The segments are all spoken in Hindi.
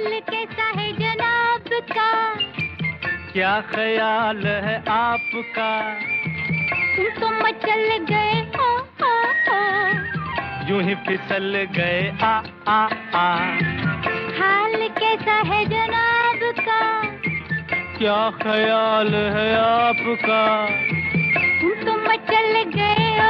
हाल कैसा है जनाब का? क्या ख्याल है आपका? तुम तो मचल गए हो, यूं ही फिसल गए आ हाल कैसा है जनाब का? क्या ख्याल है आपका? तुम तो मचल गए हो,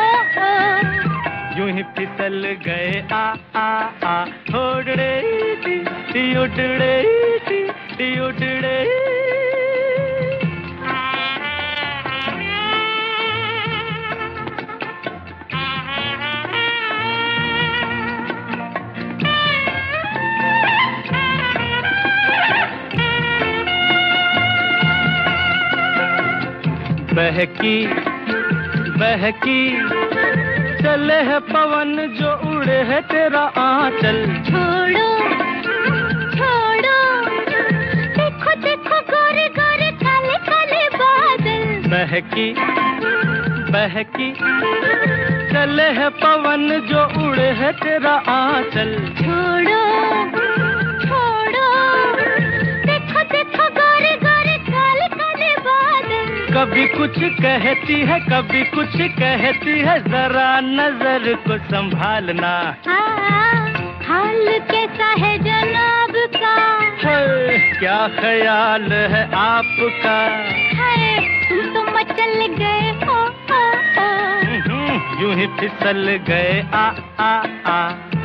यूं ही फिसल गए आ उड़ड़े टी उड़ड़े टी उड़ड़े। बहकी बहकी चले है पवन जो उड़े है तेरा आंचल। छोड़ो छोड़ो, देखो देखो गोरे गोरे काले काले बादल। बहकी बहकी चले है पवन जो उड़े है तेरा आंचल। छोड़ो छोड़ो, देखो देखो गोरे गोरे काले काले बादल। कभी कुछ कहती है कभी कुछ कहती है, जरा नजर को संभालना। हाल कैसा है जनाब का? क्या ख्याल है आपका? तुम तो मचल गए हो, यूं ही फिसल गए आ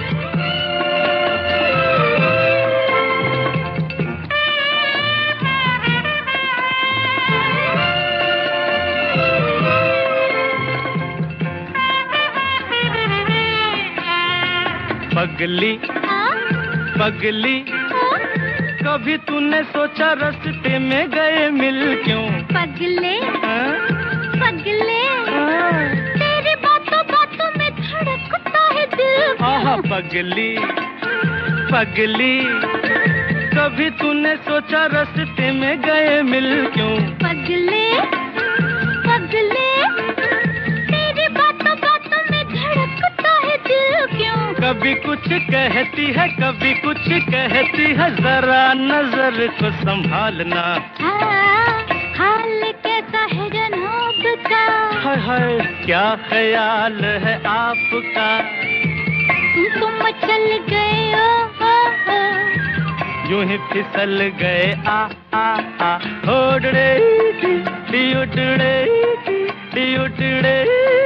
पगली पगली, कभी तूने सोचा रास्ते में गए मिल क्यों? पगले पगले, तेरी बातों बातों में धड़कता है दिल। आहा पगली पगली, कभी तूने सोचा रास्ते में गए मिल क्यों? पगले पगले, तेरी बातों बातों में धड़कता है दिल क्यों? कभी कुछ कहती है कभी कुछ कहती है, जरा नजर को संभालना। हाल कैसा है जनाब का? हाय क्या ख्याल है आपका? तुम तो मचल गए हो, यूं ही फिसल गए आ उड़ड़े टी उड़ड़े टी उड़ड़े।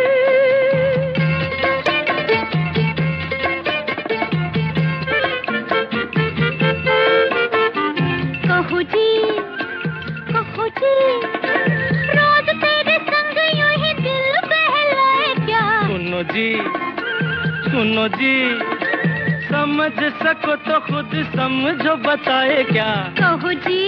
कहू जी रोज तेरे संग यूं ही दिल बहलाए क्या? सुनो जी समझ सको तो खुद समझो बताए क्या? कहू जी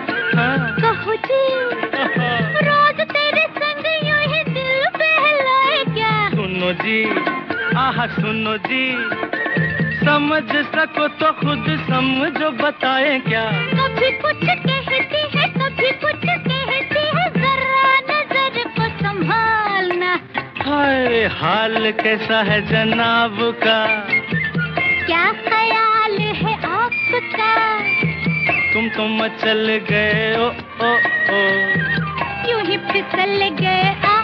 रोज तेरे संग यूं ही दिल बहलाए क्या? सुनो जी सुनो जी, समझ सको तो खुद समझो बताए क्या? कभी कुछ कहती है कभी कुछ कहती है, जरा नजर को संभालना। हाल कैसा है जनाब का? क्या ख्याल है आपका? तुम तो मचल गए ओ यूं ही फिसल गए आ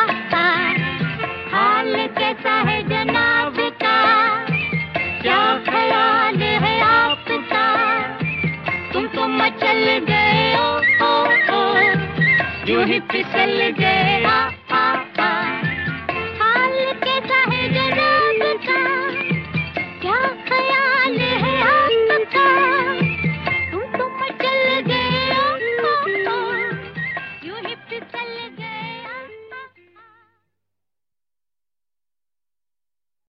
हाल कैसा है जनाब का? क्या ख्याल है आपका? तुम तो मचल गए ओ यूं ही फिसल गए आ